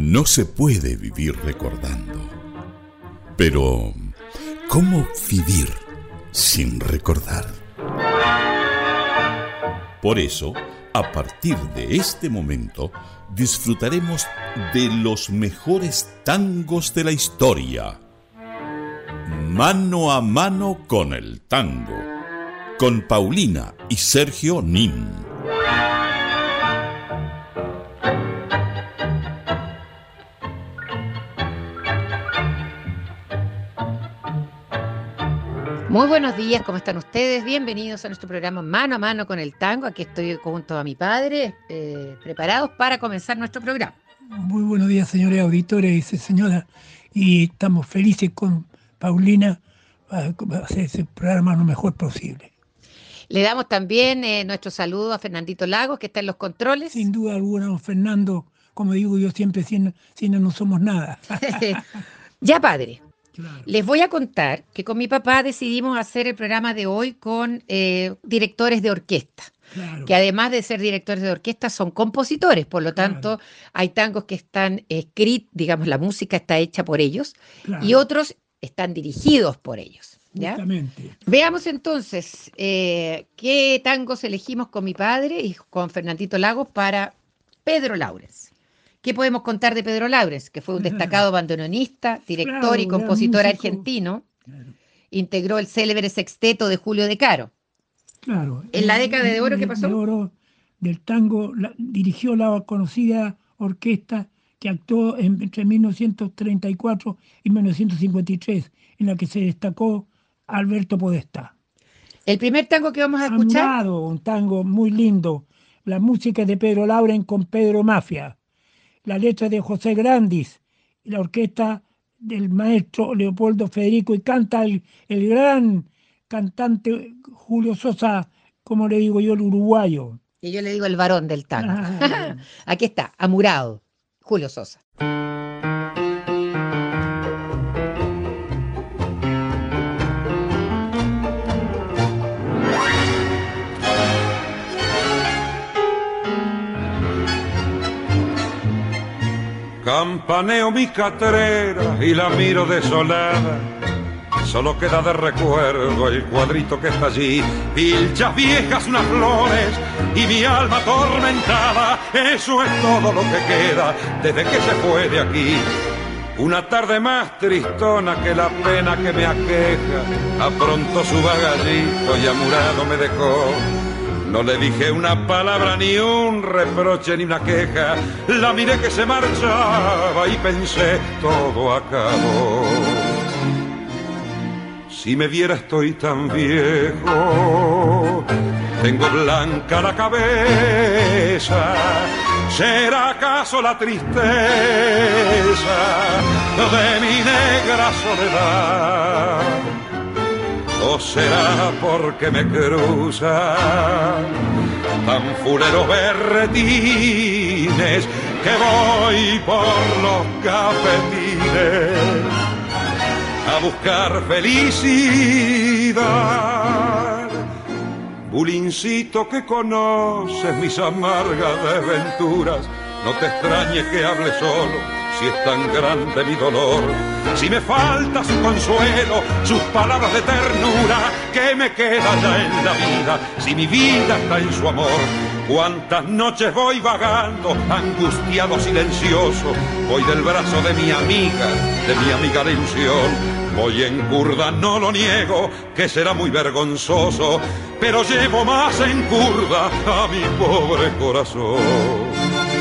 No se puede vivir recordando. Pero, ¿cómo vivir sin recordar? Por eso, a partir de este momento, disfrutaremos de los mejores tangos de la historia. Mano a mano con el tango, con Paulina y Sergio Nin. Muy buenos días, ¿cómo están ustedes? Bienvenidos a nuestro programa Mano a Mano con el Tango. Aquí estoy junto a mi padre, preparados para comenzar nuestro programa. Muy buenos días, señores auditores y señoras. Y estamos felices con Paulina para hacer ese programa lo mejor posible. Le damos también nuestro saludo a Fernandito Lagos, que está en los controles. Sin duda alguna, don Fernando, como digo yo siempre, sin él no somos nada. Ya, padre. Claro. Les voy a contar que con mi papá decidimos hacer el programa de hoy con directores de orquesta, Claro. que además de ser directores de orquesta son compositores, por lo tanto hay tangos que están escritos, digamos, la música está hecha por ellos, Claro. y otros están dirigidos por ellos. ¿Ya? Justamente. Veamos entonces qué tangos elegimos con mi padre y con Fernandito Lagos para Pedro Laurens. ¿Qué podemos contar de Pedro Laurens? Que fue un destacado bandoneonista, director Claro, y compositor músico. argentino. Claro. Integró el célebre sexteto de Julio De Caro. Claro. ¿En la década de oro qué pasó? De oro del tango dirigió la conocida orquesta que actuó entre 1934 y 1953, en la que se destacó Alberto Podestá. El primer tango que vamos a escuchar, Amurado, un tango muy lindo. La música de Pedro Laurens con Pedro Mafia. La letra de José Grandis. Y la orquesta del maestro Leopoldo Federico. Y canta el gran cantante Julio Sosa, como le digo yo, el uruguayo. y yo le digo el varón del tango. Ah. Aquí está, Amurado, Julio Sosa. Campaneo mi catrera y la miro desolada. Solo queda de recuerdo el cuadrito que está allí. Pilchas viejas, unas flores y mi alma atormentada. Eso es todo lo que queda desde que se fue de aquí. Una tarde más tristona que la pena que me aqueja. Aprontó su bagallito y amurado me dejó. No le dije una palabra, ni un reproche, ni una queja. La miré que se marchaba y pensé, todo acabó. Si me viera estoy tan viejo, tengo blanca la cabeza. ¿Será acaso la tristeza de mi negra soledad? ¿O será porque me cruza tan fuleros berretines que voy por los cafetines a buscar felicidad? Bulincito que conoces mis amargas desventuras, no te extrañes que hable solo si es tan grande mi dolor. Si me falta su consuelo, sus palabras de ternura, ¿qué me queda ya en la vida si mi vida está en su amor? Cuántas noches voy vagando, angustiado, silencioso, voy del brazo de mi amiga la ilusión. Voy en curda, no lo niego, que será muy vergonzoso, pero llevo más en curda a mi pobre corazón.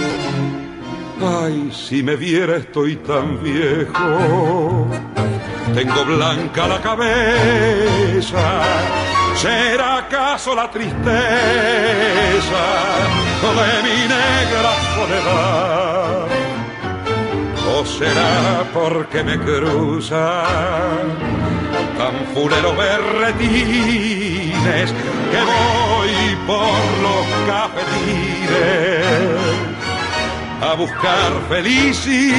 Ay, si me viera estoy tan viejo, tengo blanca la cabeza. ¿Será acaso la tristeza de mi negra soledad? ¿O será porque me cruza tan fuleros berretines que voy por los cafetines a buscar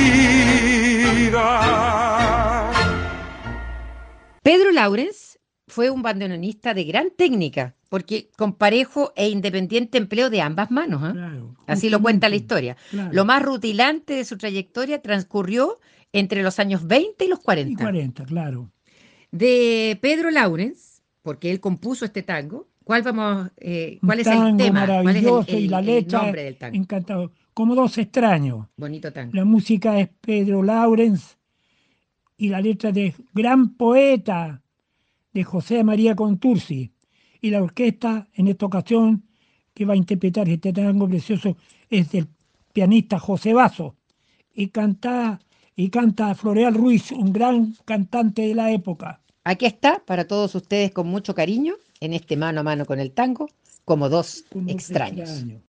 felicidad? Pedro Laurens fue un bandoneonista de gran técnica, porque con parejo e independiente empleo de ambas manos, ¿ah? Claro, Así lo cuenta la justamente, historia. claro. Lo más rutilante de su trayectoria transcurrió entre los años 20 y los Y 40. 40, claro. De Pedro Laurens, porque él compuso este tango, Un ¿cuál es el tango tema? ¿Cuál es maravilloso y la el letra nombre del tango? encantador. Como dos extraños. Bonito tango. La música es Pedro Laurens y la letra de gran poeta de José María Contursi. Y la orquesta, en esta ocasión, que va a interpretar este tango precioso, es del pianista José Basso. Y canta Floreal Ruiz, un gran cantante de la época. Aquí está, para todos ustedes con mucho cariño, en este mano a mano con el tango, como dos Como dos extraños. extraños.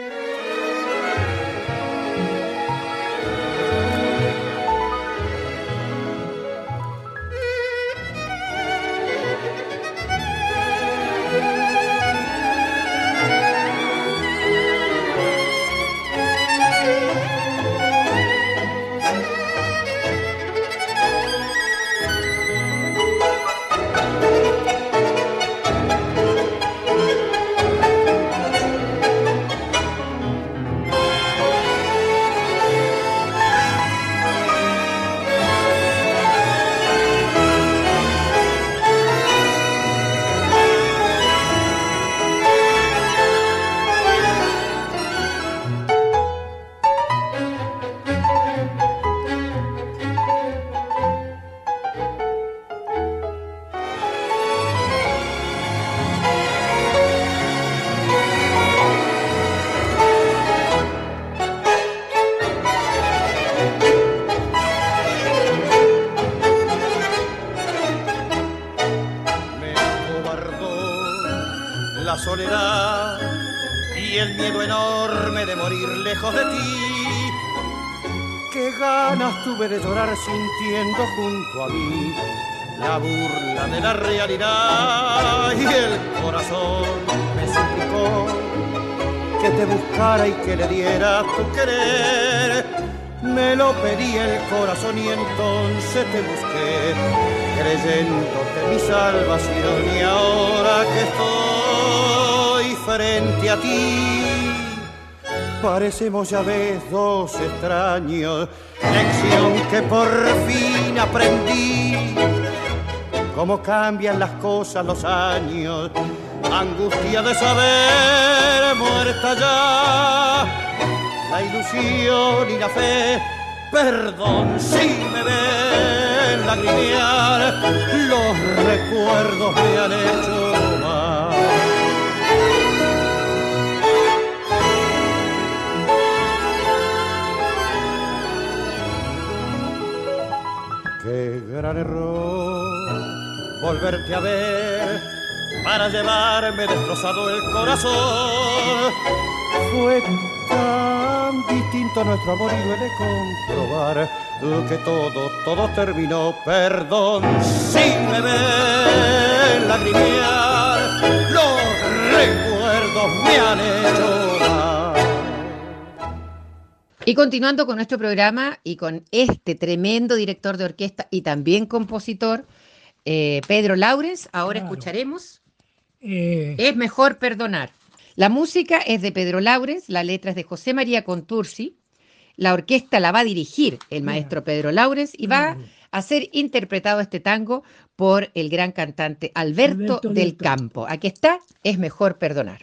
Me acobardó la soledad y el miedo enorme de morir lejos de ti. Qué ganas tuve de llorar sintiendo junto a mí la burla de la realidad, y el corazón me suplicó que te buscara y que le diera tu querer. Me lo pedí el corazón y entonces te busqué, creyéndote mi salvación, y ahora que estoy frente a ti, parecemos ya ves dos extraños. Lección que por fin aprendí, cómo cambian las cosas los años, angustia de saber muerta ya la ilusión y la fe. Perdón si me ven lagrimear, los recuerdos me han hecho mal. Qué gran error volverte a ver para llevarme destrozado el corazón. Fue tan distinto nuestro amor y duele comprobar que todo terminó. Perdón si me ven lagrimear, los recuerdos me han hecho mal. Y continuando con nuestro programa y con este tremendo director de orquesta y también compositor, Pedro Laurens, ahora Claro. escucharemos Eh, Es mejor perdonar. La música es de Pedro Laurens, la letra es de José María Contursi, la orquesta la va a dirigir el maestro Pedro Laurens y va a ser interpretado este tango por el gran cantante Alberto del Campo. Aquí está, Es mejor perdonar.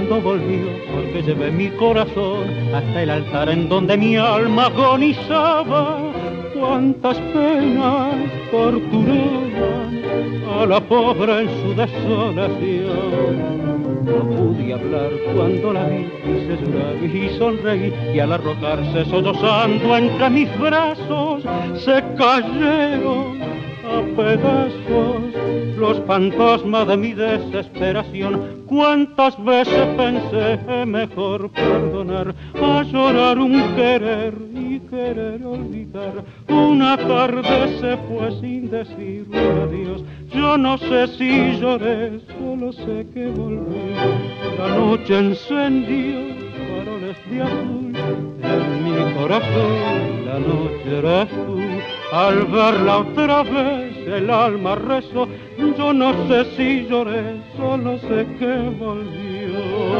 cuando volvió, porque llevé mi corazón hasta el altar en donde mi alma agonizaba. Cuántas penas torturaban a la pobre en su desolación. No pude hablar cuando la vi, quise llorar y sonreí, y al arrojarse sollozando entre mis brazos, se cayeron a pedazos los fantasmas de mi desesperación. Cuántas veces pensé mejor perdonar, a llorar un querer y querer olvidar. Una tarde se fue sin decir un adiós. Yo no sé si lloré, solo sé que volví. La noche encendió faroles de azul en mi corazón, la noche eres tú. Al verla otra vez el alma rezó. Yo no sé si lloré, solo sé que volvió.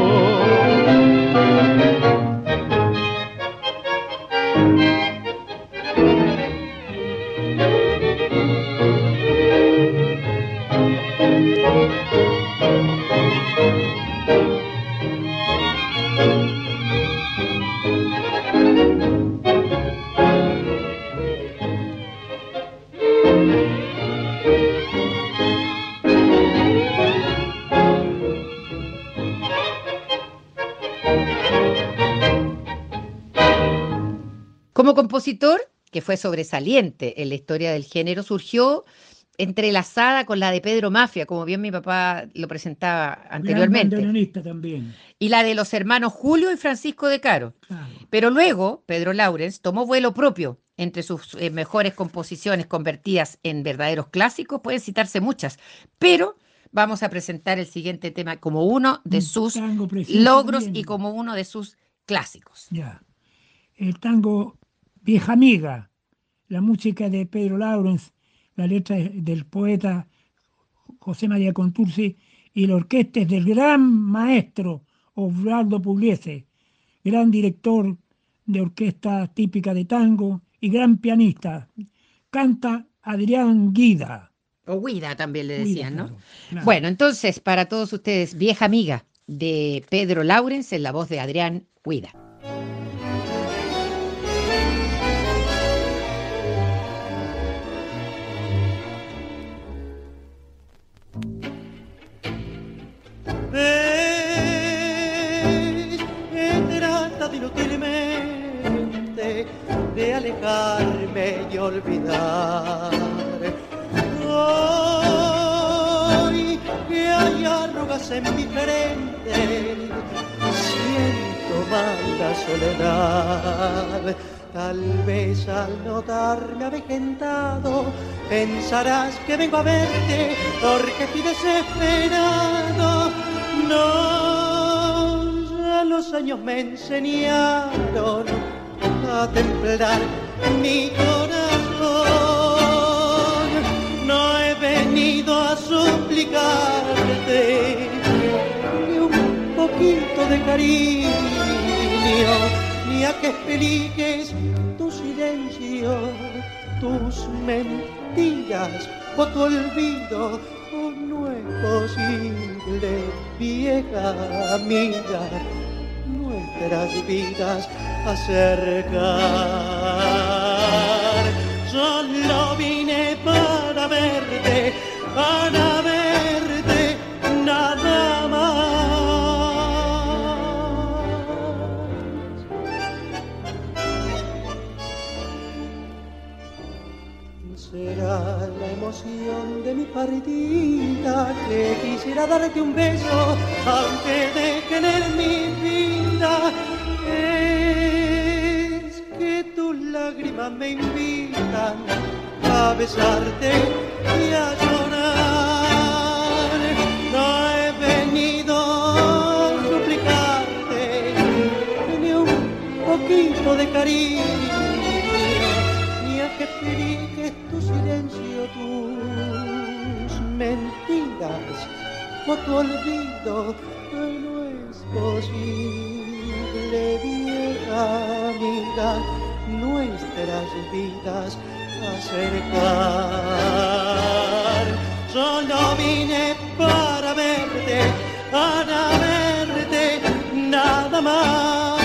Como compositor, que fue sobresaliente en la historia del género, surgió entrelazada con la de Pedro Mafia, como bien mi papá lo presentaba anteriormente, bandoneonista también. y la de los hermanos Julio y Francisco de Caro. Claro. Pero luego, Pedro Laurens tomó vuelo propio. Entre sus mejores composiciones convertidas en verdaderos clásicos pueden citarse muchas, pero vamos a presentar el siguiente tema como uno de sus tango precioso logros también. y como uno de sus clásicos. Ya. El tango Vieja Amiga, la música de Pedro Laurens, la letra del poeta José María Contursi y la orquesta es del gran maestro Osvaldo Pugliese, gran director de orquesta típica de tango y gran pianista. Canta Adrián Guida. O Guida también le Guida, decían, ¿no? claro, claro. Bueno, entonces, para todos ustedes, Vieja Amiga de Pedro Laurens en la voz de Adrián Guida. Trata de inútilmente de alejarme y olvidar. Hoy que hay arrugas en mi frente, siento mal la soledad. Tal vez al notarme avejentado pensarás que vengo a verte porque estoy desesperado. No, ya los años me enseñaron a templar mi corazón. No he venido a suplicarte ni un poquito de cariño, ni a que expliques tu silencio, tus mentiras o tu olvido. Oh, no es posible, vieja amiga, nuestras vidas acercar. Solo vine para verte, nada más. Será la emoción de mi partida que quisiera darte un beso, aunque dejen en mi vida. Es que tus lágrimas me invitan a besarte y a llorar. No he venido a suplicarte ni un poquito de cariño, ni a que expliques tu silencio, tus mentiras o tu olvido. No es posible, vieja amiga, nuestras vidas acercar. Solo vine para verte, nada más.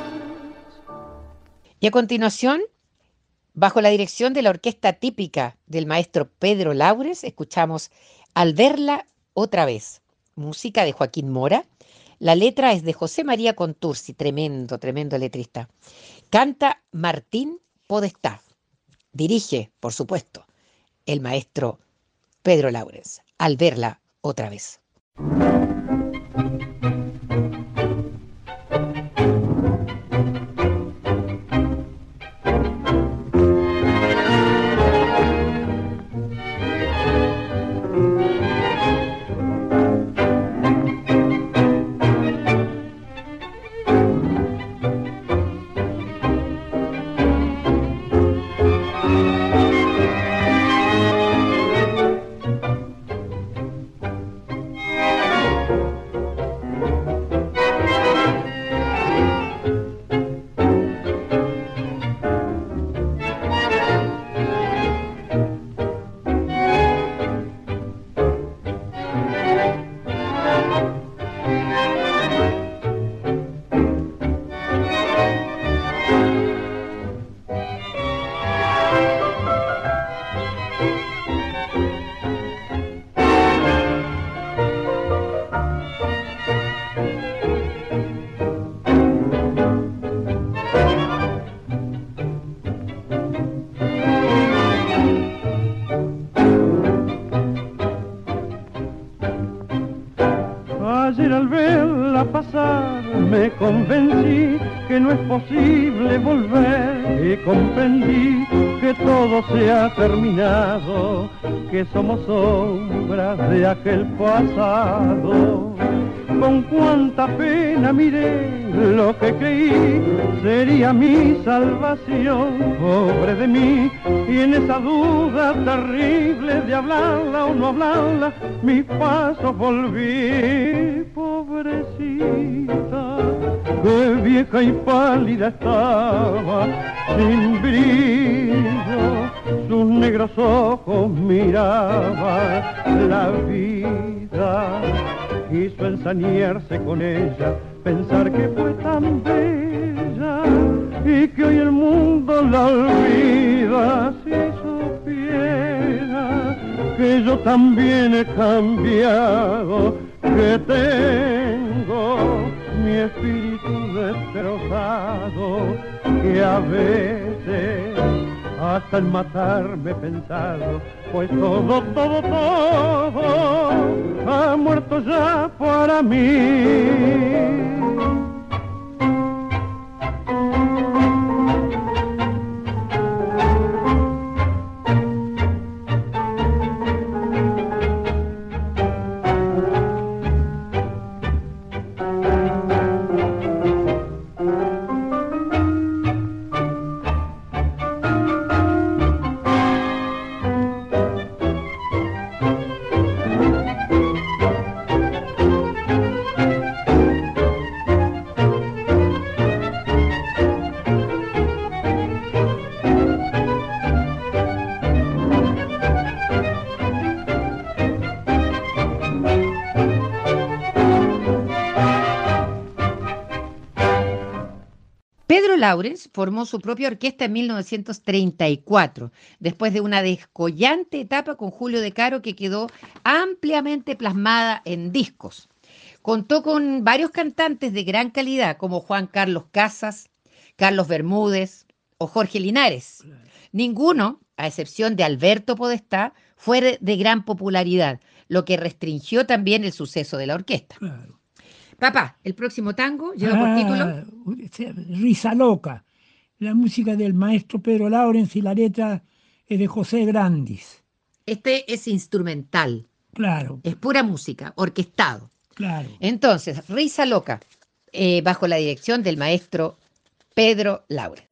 Y a continuación, bajo la dirección de la orquesta típica del maestro Pedro Laures, escuchamos Al verla otra vez, música de Joaquín Mora. La letra es de José María Contursi, tremendo, tremendo letrista. Canta Martín Podestá. Dirige, por supuesto, el maestro Pedro Laures. Al verla otra vez. Ayer al verla pasar me convencí que no es posible volver y comprendí que todo se ha terminado, que somos sombras de aquel pasado. Con cuánta pena miré lo que creí sería mi salvación, pobre de mí, y en esa duda terrible de hablarla o no hablarla, mis pasos volví, pobrecita, que vieja y pálida estaba, sin brillo, sus negros ojos miraban la vida. Quiso ensañarse con ella, pensar que fue tan bella y que hoy el mundo la olvida. Si supiera que yo también he cambiado, que tengo mi espíritu destrozado, que a veces hasta en matarme he pensado, pues todo ha muerto ya para mí. Pedro Laures formó su propia orquesta en 1934, después de una descollante etapa con Julio De Caro que quedó ampliamente plasmada en discos. Contó con varios cantantes de gran calidad como Juan Carlos Casas, Carlos Bermúdez o Jorge Linares. Ninguno, a excepción de Alberto Podestá, fue de gran popularidad, lo que restringió también el suceso de la orquesta. Claro. Papá, el próximo tango lleva por título Risa Loca, la música del maestro Pedro Laurens y la letra es de José Grandis. Este es instrumental, Claro, es pura música, orquestado. claro. Entonces, Risa Loca, bajo la dirección del maestro Pedro Laures.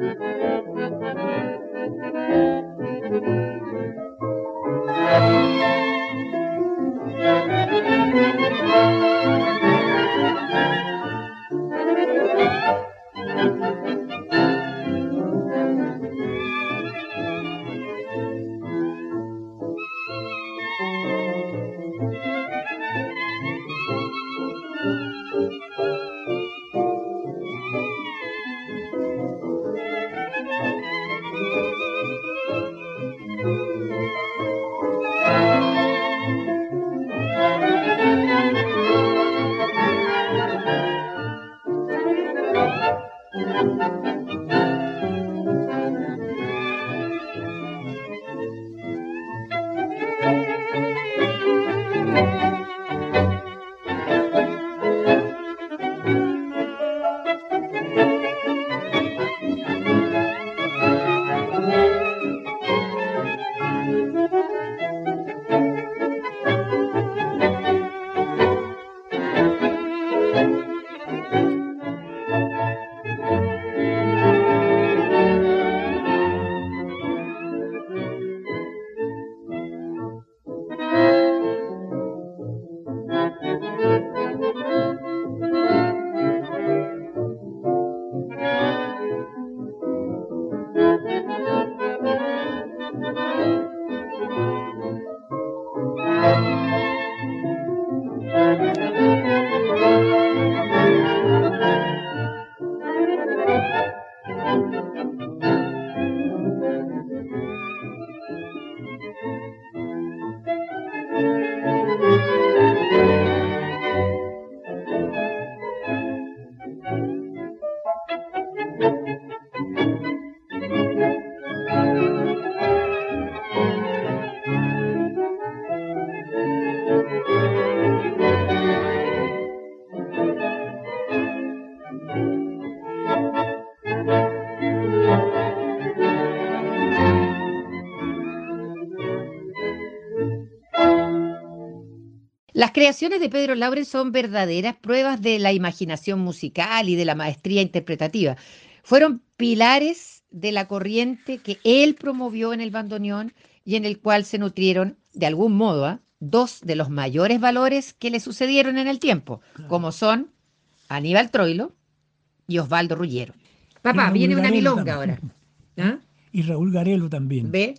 Las creaciones de Pedro Laurens son verdaderas pruebas de la imaginación musical y de la maestría interpretativa. Fueron pilares de la corriente que él promovió en el bandoneón y en el cual se nutrieron, de algún modo, dos de los mayores valores que le sucedieron en el tiempo, como son Aníbal Troilo y Osvaldo Ruggiero. Papá, viene una milonga ahora. ¿Ah? Y Raúl Garelo también. ¿Ve?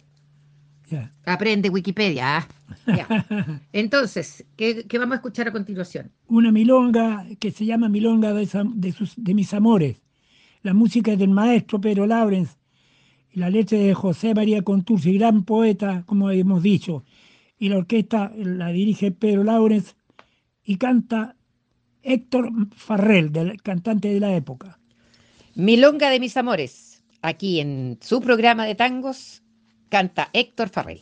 Ya. Aprende Wikipedia. Ya. Entonces, ¿qué vamos a escuchar a continuación? Una milonga que se llama Milonga de mis amores. La música es del maestro Pedro Laurens, y la letra de José María Contursi, gran poeta, como hemos dicho. Y la orquesta la dirige Pedro Laurens y canta Héctor Farrell, del cantante de la época. Milonga de mis amores. Aquí en su programa de tangos canta Héctor Farrell.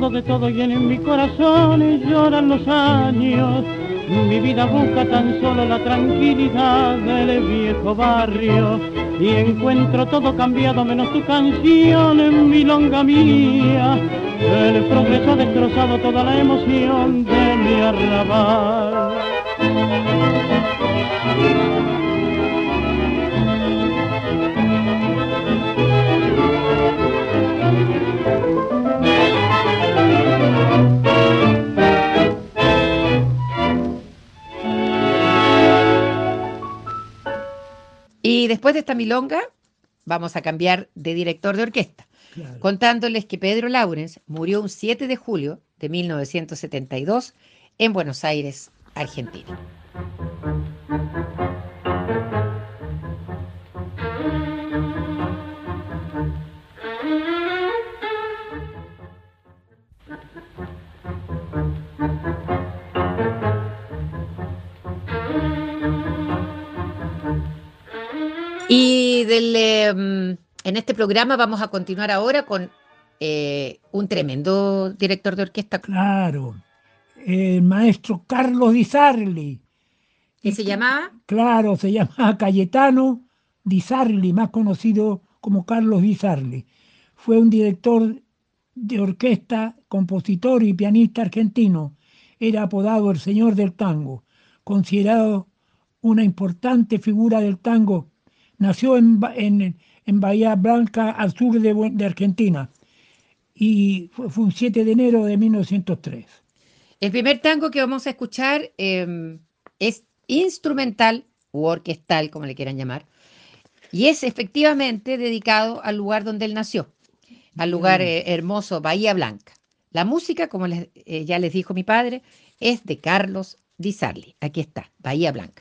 de todo y en mi corazón lloran los años. Mi vida busca tan solo la tranquilidad del viejo barrio y encuentro todo cambiado menos tu canción en milonga mía. El progreso ha destrozado toda la emoción de mi arrabal. Y después de esta milonga, vamos a cambiar de director de orquesta, Claro. contándoles que Pedro Laurens murió un 7 de julio de 1972 en Buenos Aires, Argentina. Y en este programa vamos a continuar ahora con un tremendo director de orquesta Claro, el maestro Carlos Di Sarli. que se llamaba Claro, se llama Cayetano Di Sarli, más conocido como Carlos Di Sarli. Fue un director de orquesta, compositor y pianista argentino. Era apodado el Señor del Tango, considerado una importante figura del tango. Nació en Bahía Blanca, al sur de Argentina, y fue un 7 de enero de 1903. el primer tango que vamos a escuchar. Es instrumental u orquestal, como le quieran llamar, y es efectivamente dedicado al lugar donde él nació, al lugar hermoso Bahía Blanca. La música, como ya les dijo mi padre, es de Carlos Di Sarli. Aquí está, Bahía Blanca.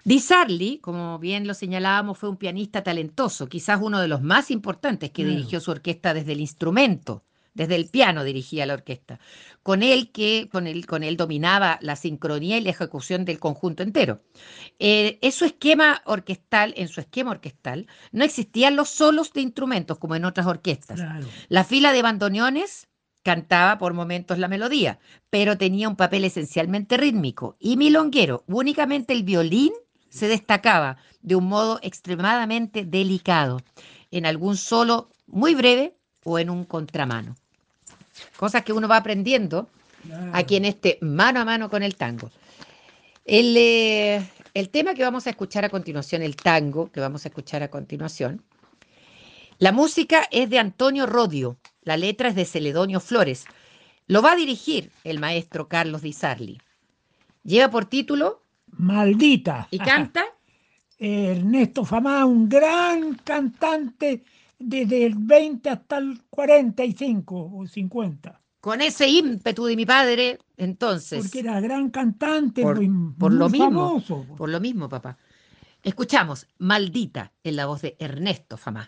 Di Sarli, como bien lo señalábamos, fue un pianista talentoso, quizás uno de los más importantes que Claro. dirigió su orquesta desde el instrumento, desde el piano dirigía la orquesta. Con él dominaba la sincronía y la ejecución del conjunto entero. En su esquema orquestal, no existían los solos de instrumentos como en otras orquestas. Claro. La fila de bandoneones cantaba por momentos la melodía, pero tenía un papel esencialmente rítmico y milonguero. Únicamente el violín se destacaba de un modo extremadamente delicado, en algún solo muy breve o en un contramano. Cosas que uno va aprendiendo aquí en este mano a mano con el tango. El tema que vamos a escuchar a continuación, el tango que vamos a escuchar a continuación, la música es de Antonio Rodio, la letra es de Celedonio Flores. Lo va a dirigir el maestro Carlos Di Sarli. Lleva por título Maldita. y canta Ernesto Famá, un gran cantante desde el 20 hasta el 45 o 50. con ese ímpetu de mi padre, entonces. Porque era gran cantante, por muy lo mismo, famoso. por lo mismo, papá. Escuchamos Maldita en la voz de Ernesto Famá.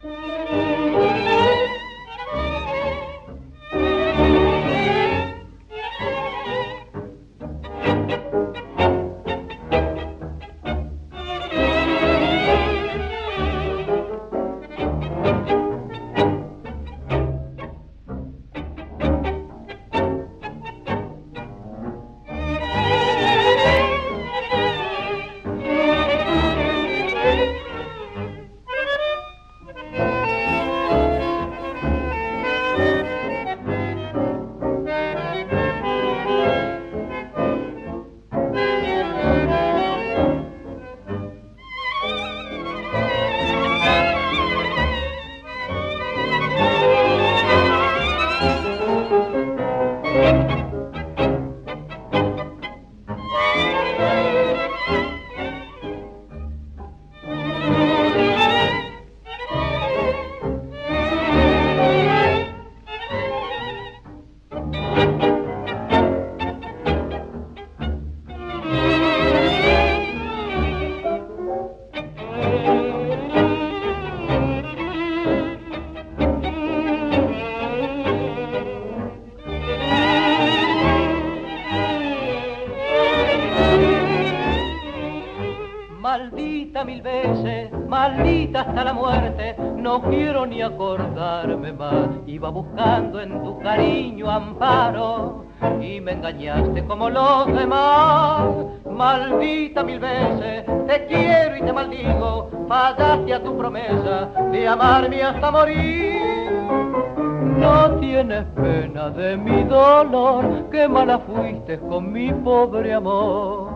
Maldita mil veces, maldita hasta la muerte, no quiero ni acordarme más. Iba buscando en tu cariño amparo y me engañaste como los demás. Maldita mil veces, te quiero y te maldigo, fallaste a tu promesa de amarme hasta morir. No tienes pena de mi dolor, qué mala fuiste con mi pobre amor.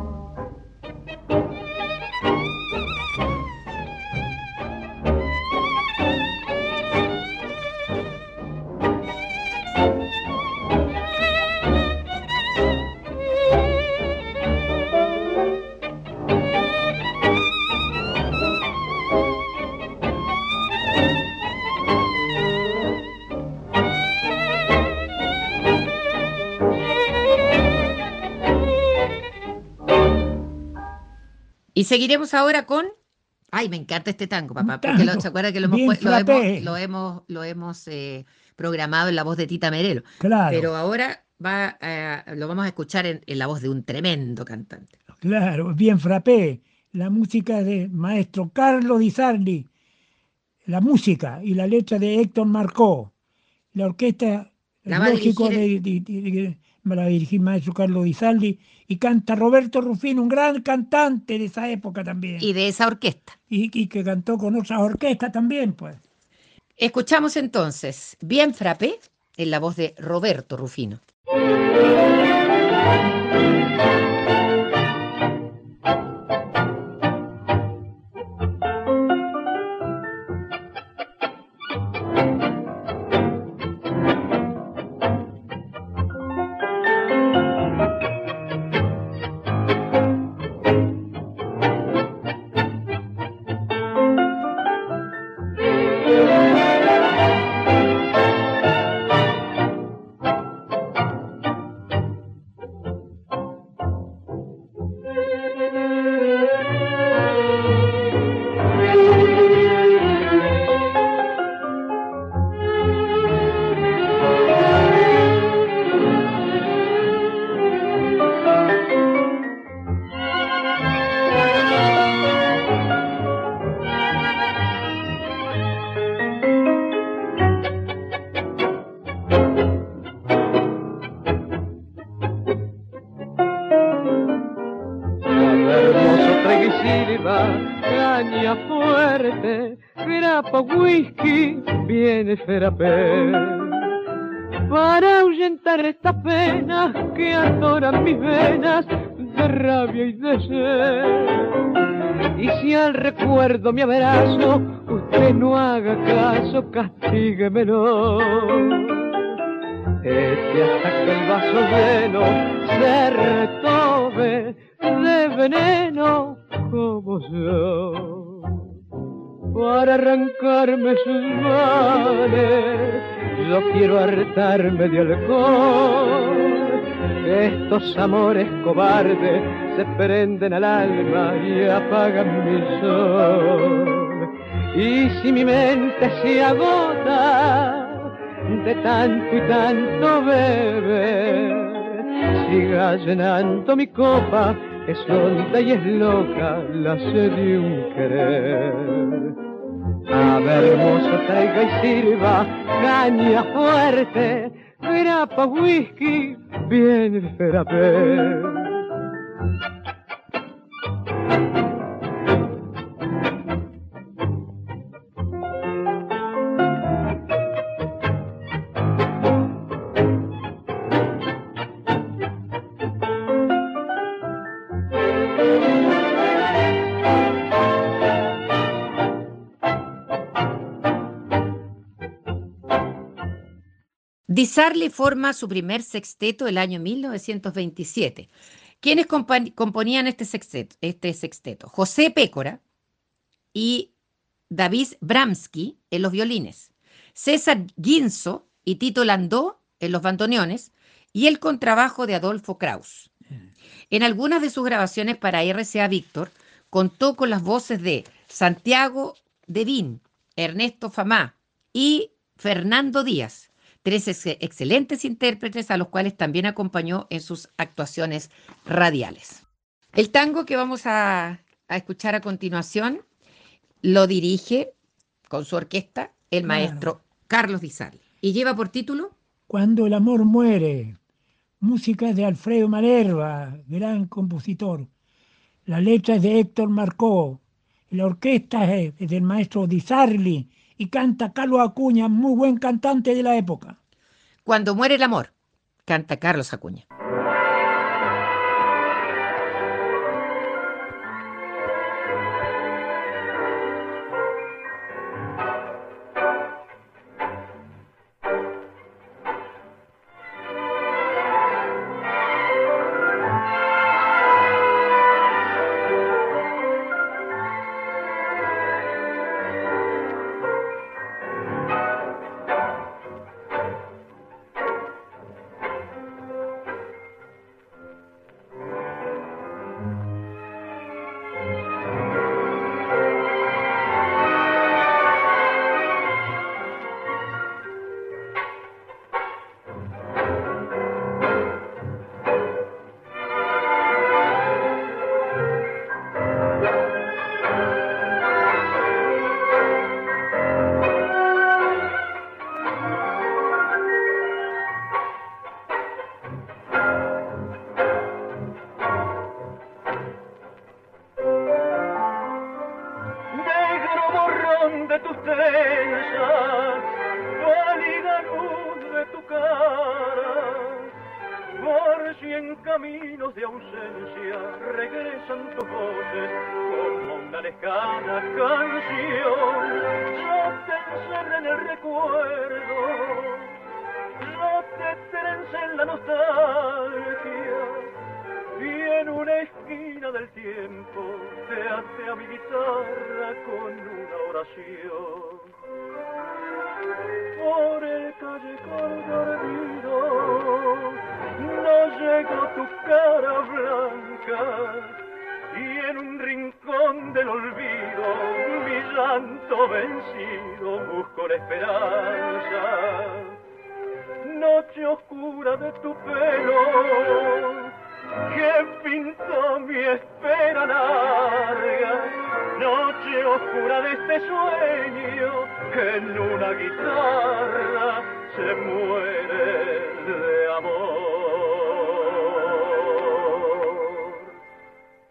Y seguiremos ahora con... Ay, me encanta este tango, papá, Un porque tango se acuerda que bien frappé. lo hemos programado en la voz de Tita Merelo. Claro. Pero ahora lo vamos a escuchar en la voz de un tremendo cantante. Claro, bien frappé. La música de maestro Carlo Di Sarli, la música y la letra de Héctor Marcó. La orquesta, La va a lógico, dirigir me la va a dirigir maestro Carlo Di Sarli, y canta Roberto Rufino, un gran cantante de esa época también. y de esa orquesta. Y que cantó con otras orquestas también, pues. Escuchamos entonces Bien frappé en la voz de Roberto Rufino. grapa, whisky, viene Serapé. Para ahuyentar estas penas que atoran mis venas de rabia y de sed. Y si al recuerdo me abrazo, usted no haga caso, castíguemelo. Eche hasta que el vaso lleno se retome de veneno como yo. Para arrancarme sus males, yo quiero hartarme de alcohol. Estos amores cobardes se prenden al alma y apagan mi sol. Y si mi mente se agota de tanto y tanto beber, siga llenando mi copa, es honda y es loca la sed de un querer. A ver, mozo, traiga y sirva caña fuerte, grapa, whisky, bien Serapé. Di Sarli forma su primer sexteto el año 1927. ¿Quiénes componían este sexteto? José Pécora y David Bramsky en los violines, César Ginzo y Tito Landó en los bandoneones y el contrabajo de Adolfo Kraus. En algunas de sus grabaciones para RCA Víctor contó con las voces de Santiago Devín, Ernesto Famá y Fernando Díaz, tres excelentes intérpretes a los cuales también acompañó en sus actuaciones radiales. El tango que vamos a escuchar a continuación lo dirige con su orquesta el maestro Carlos Di Sarli y lleva por título Cuando el amor muere. Música es de Alfredo Malerba, gran compositor. La letra es de Héctor Marcó. La orquesta es del maestro Di Sarli y canta Carlos Acuña, muy buen cantante de la época. Cuando muere el amor, canta Carlos Acuña.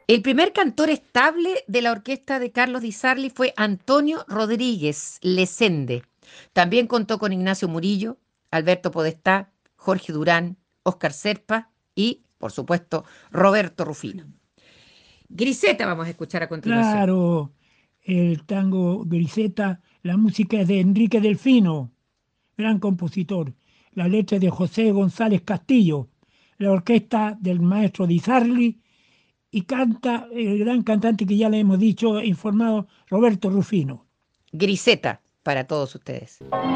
El primer cantor estable de la orquesta de Carlos Di Sarli fue Antonio Rodríguez Lesende. También contó con Ignacio Murillo, Alberto Podestá, Jorge Durán, Óscar Serpa y, por supuesto, Roberto Rufino. Griseta vamos a escuchar a continuación. Claro, el tango Griseta, la música es de Enrique Delfino, gran compositor. La letra es de José González Castillo, la orquesta del maestro Di Sarli, y canta el gran cantante que ya le hemos dicho, informado, Roberto Rufino. Griseta para todos ustedes.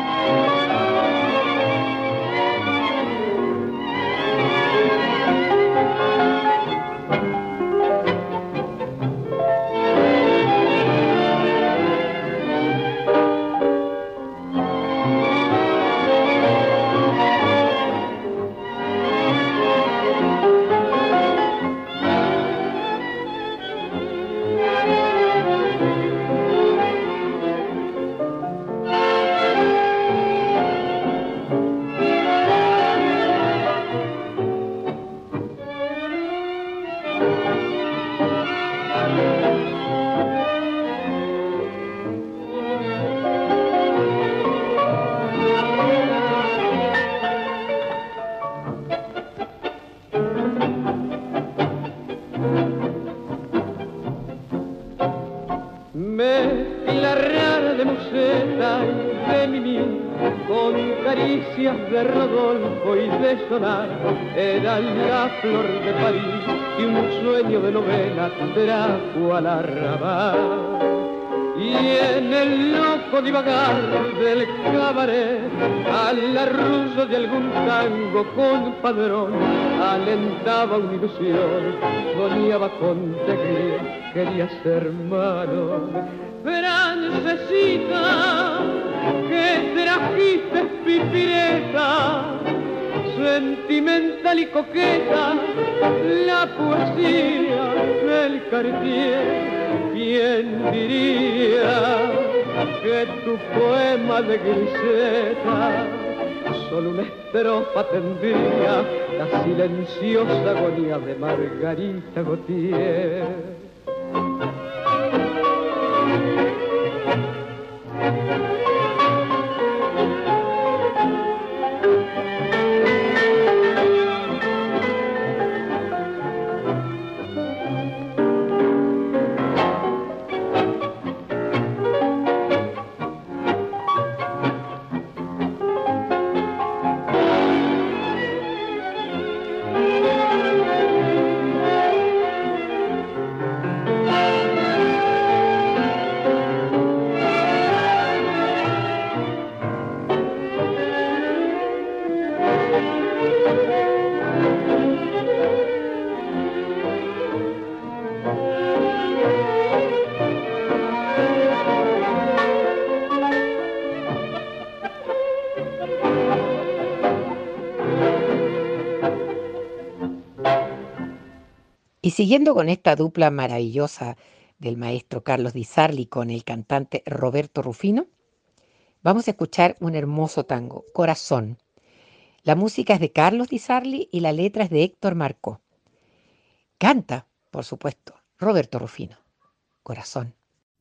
Mezcla rara de museta y de Mimí, con caricias de Rodolfo y de Solar, era la flor de París y un sueño de novela trajo al arrabal. Y en el loco divagar del cabaret, al arrullo de algún tango con padrón, alentaba una ilusión, soñaba con Tegrier, quería ser malo. Francesita, que trajiste pipireta, sentimental y coqueta, la poesía del Cartier. ¿Quién diría que tu poema de Griseta solo una estrofa tendría la silenciosa agonía de Margarita Gautier? Y siguiendo con esta dupla maravillosa del maestro Carlos Di Sarli con el cantante Roberto Rufino, vamos a escuchar un hermoso tango, Corazón. La música es de Carlos Di Sarli y la letra es de Héctor Marcó. Canta, por supuesto, Roberto Rufino. Corazón.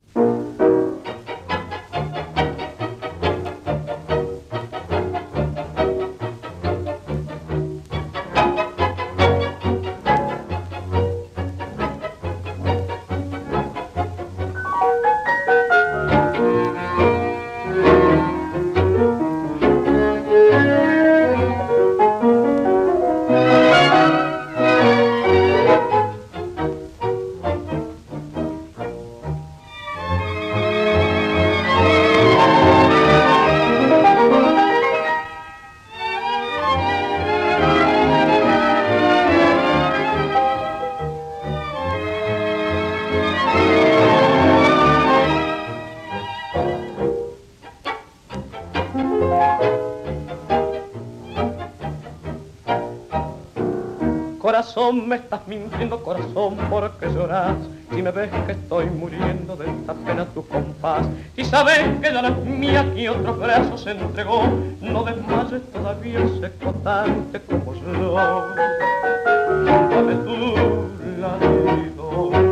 Corazón, me estás mintiendo, corazón, porque lloras. Si me ves que estoy muriendo de esta pena tu compás, y sabes que ya no es mía que otros brazos se entregó, no desmayes todavía seco tanto como yo. Dame tu latido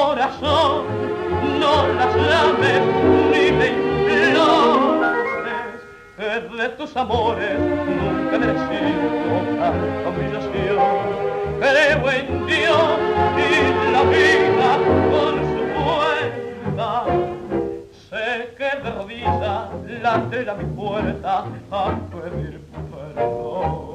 corazón, no las llames ni me implores, que de tus amores nunca he merecido tanta humillación. Creo en Dios y la vida con su vuelta, sé que de rodillas late a mi puerta a pedir perdón.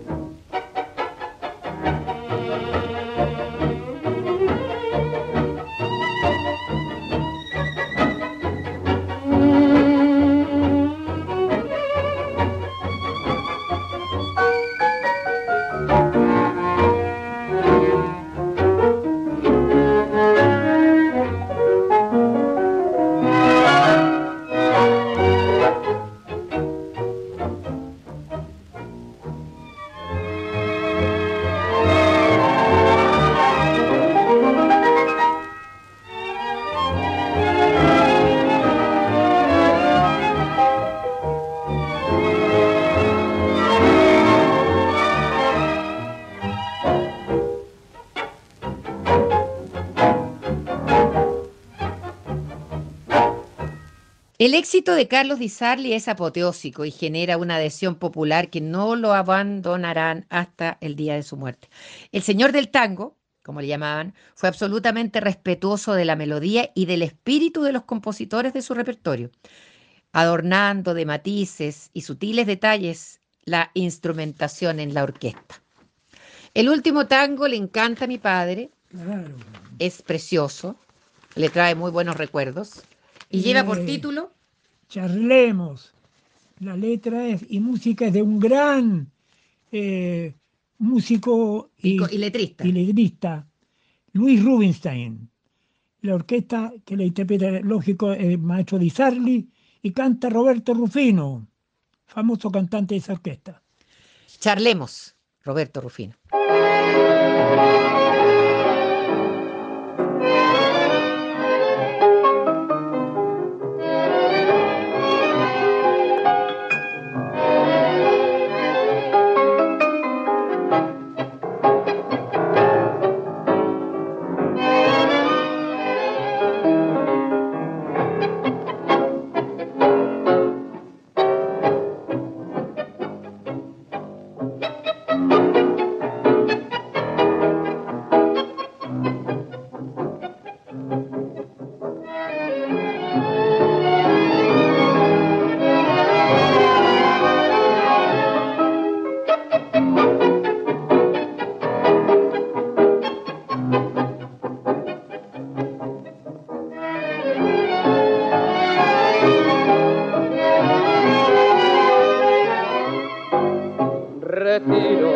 El éxito de Carlos Di Sarli es apoteósico y genera una adhesión popular que no lo abandonarán hasta el día de su muerte. El señor del tango, como le llamaban, fue absolutamente respetuoso de la melodía y del espíritu de los compositores de su repertorio, adornando de matices y sutiles detalles la instrumentación en la orquesta. El último tango le encanta a mi padre, Claro. es precioso, le trae muy buenos recuerdos y lleva por título Charlemos. La letra y música es de un gran músico y letrista. y letrista, Luis Rubinstein. La orquesta que la interpreta, lógico, es el maestro Di Sarli y canta Roberto Rufino, famoso cantante de esa orquesta. Charlemos, Roberto Rufino. Retiro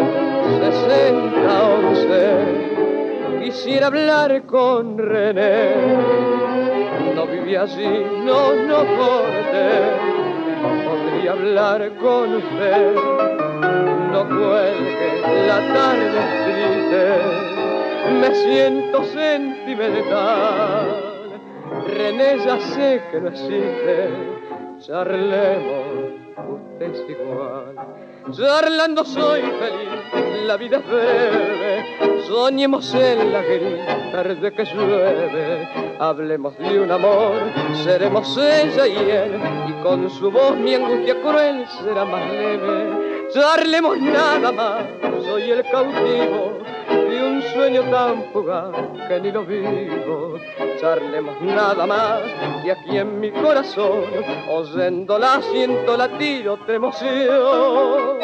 6011. Quisiera hablar con René. No viví allí, no corté. Podría hablar con usted. No cuelgue, la tarde es triste. Me siento sentimental. René ya sé que no existe. Charlemos, usted es igual. Charlando soy feliz, la vida es breve. Soñemos en la gris tarde que llueve. Hablemos de un amor, seremos ella y él. Y con su voz mi angustia cruel será más leve. Charlemos nada más, soy el cautivo de un sueño tan fugaz que ni lo vivo. Charlemos nada más, y aquí en mi corazón, oyéndola siento latir otra emoción.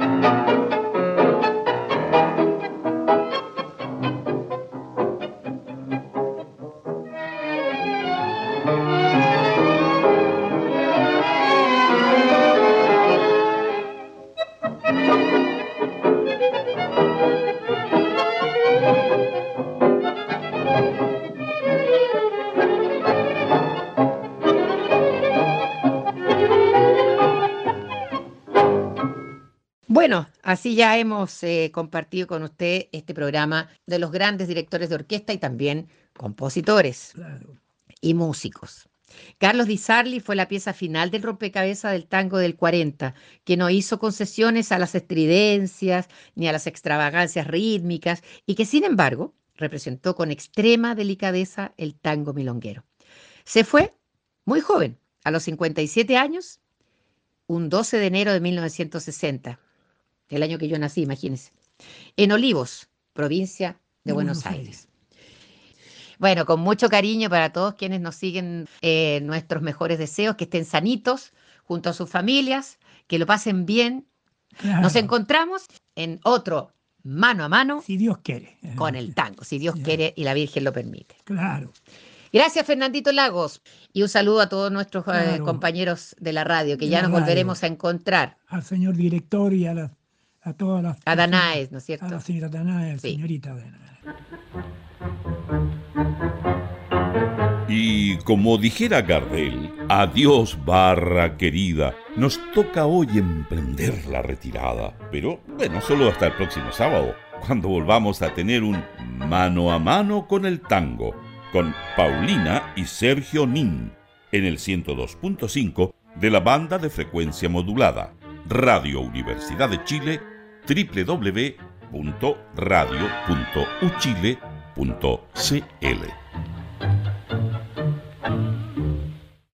Bueno, así ya hemos compartido con usted este programa de los grandes directores de orquesta y también compositores Claro. y músicos. Carlos Di Sarli fue la pieza final del rompecabezas del tango del 40, que no hizo concesiones a las estridencias ni a las extravagancias rítmicas y que, sin embargo, representó con extrema delicadeza el tango milonguero. Se fue muy joven, a los 57 años, un 12 de enero de 1960, el año que yo nací, imagínense, en Olivos, provincia de Buenos Aires. Bueno, con mucho cariño para todos quienes nos siguen, nuestros mejores deseos, que estén sanitos junto a sus familias, que lo pasen bien. Claro. Nos encontramos en otro mano a mano, si Dios quiere, con el tango, si Dios quiere y la Virgen lo permite. Claro. Gracias, Fernandito Lagos, y un saludo a todos nuestros compañeros de la radio, que ya nos volveremos a encontrar. Al señor director y a todas las... A Danaes, ¿no es cierto? A la señora Danaes, sí. Señorita Danaes. Y como dijera Gardel, adiós barra querida, nos toca hoy emprender la retirada. Pero bueno, solo hasta el próximo sábado, cuando volvamos a tener un mano a mano con el tango, con Paulina y Sergio Nin, en el 102.5 de la banda de frecuencia modulada, Radio Universidad de Chile, www.radio.uchile.cl.